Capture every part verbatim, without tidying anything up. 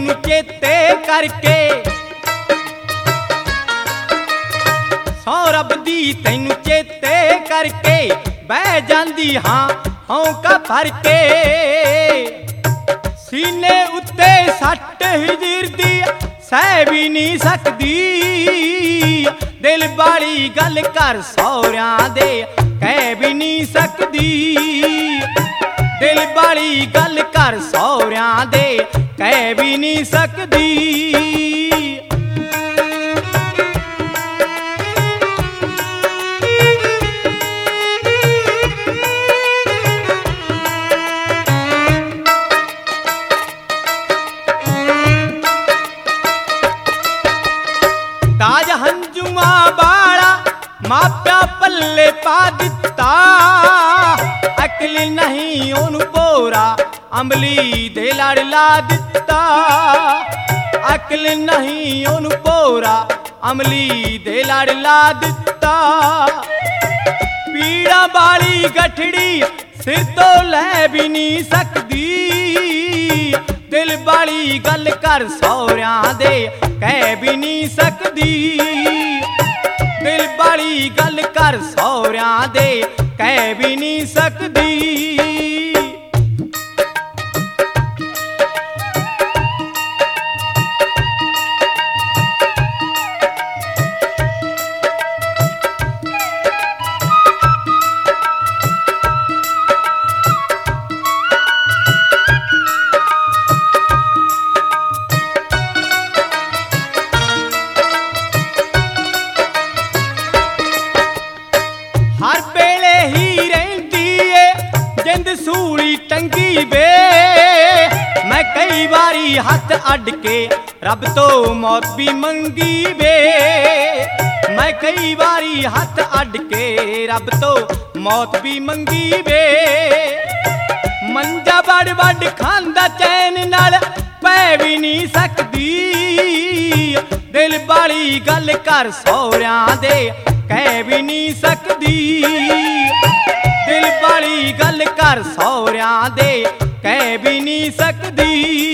तैनू चेते करके सौ रब दी तैनू चेते करके बह जांदी हां हौंका भर के सीने उत्ते सट हिजर दी सह भी नहीं सकदी दिल बाली गल कर सौरियां दे कह भी नहीं सकदी दिल बाली गल कर सौरियां दे कह भी नहीं सकदी ताज हंजुआ बाला माप्या पल्ले पा दिता अकल नहीं ओनू पोरा अंबली दे लड़ ला दिता अकल नहीं ओनू पोरा अंबली दे लड़ ला दिता पीड़ा वाली गठड़ी सिर तो लै भी नहीं सकदी दिल वाली गल कर सौरियां दे कह भी नहीं सकदी दिल वाली गल कर सौरियां दे कह भी नहीं सकदी हर वेले ही रहिंदी ए जिंद सूली टंगी वे मैं कई बारी हथ अड के रब तो मौत भी मंगी वे मैं कई बारी हथ अड के रब तो मौत भी मंगी वे मंजा बड़ बड़ खांदा चैन नाल पै भी नहीं सकदी दिल वाली गल कर सौरियां दे कह भी नहीं सकदी दिल वाली गल कर सौरियां दे कह भी नहीं सकदी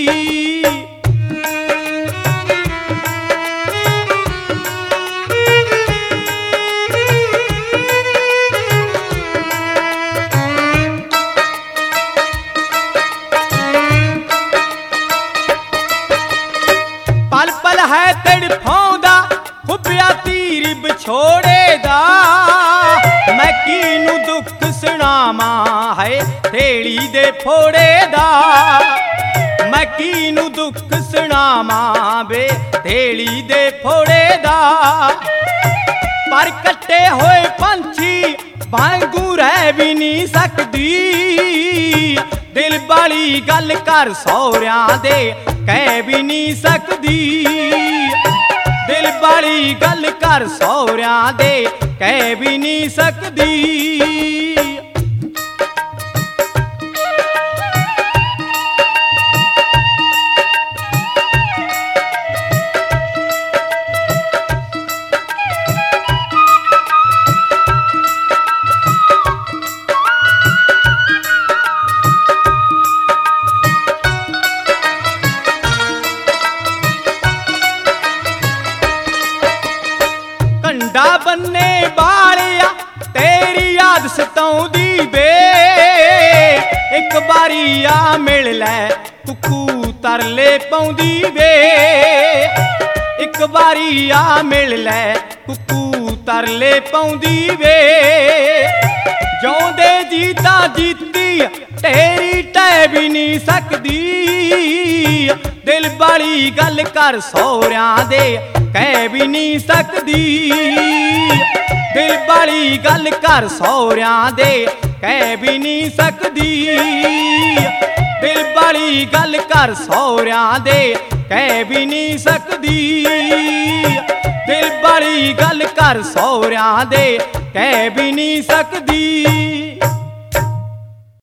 पल पल है तड़फाउंदा खुबिया तीर बिछोड़े दा मैं कीनू दुख सुनावा है थेड़ी दे फोड़े दा मैं कीनू दुख सुनावा बे थेड़ी दे फोड़े दा पर कट्टे होए पंछी वांगू रह भी नहीं सकदी दिल वाली गल कर सौरियां दे कह भी नहीं सकदी दिल वाली गल कर सौरियां दे कह भी नहीं सकदी कंडा बन्ने बालिया तेरी याद सताउंदी वे एक बारी आ मिल लै कुकू तरले पाउंदी वे एक बारी आ मिल लै कुकू तरले पाउंदी वे जिउंदे जीता जीती तेरी टह भी नहीं सकदी दिल वाली गल कर सौरियां दे कह भी नहीं सकदी दिल वाली गल कर सौरियां दे कह भी नहीं सकदी दिल वाली गल कर सौरियां दे कह भी नहीं सकदी दिल वाली गल कर सौरियां दे कह भी नहीं सकदी।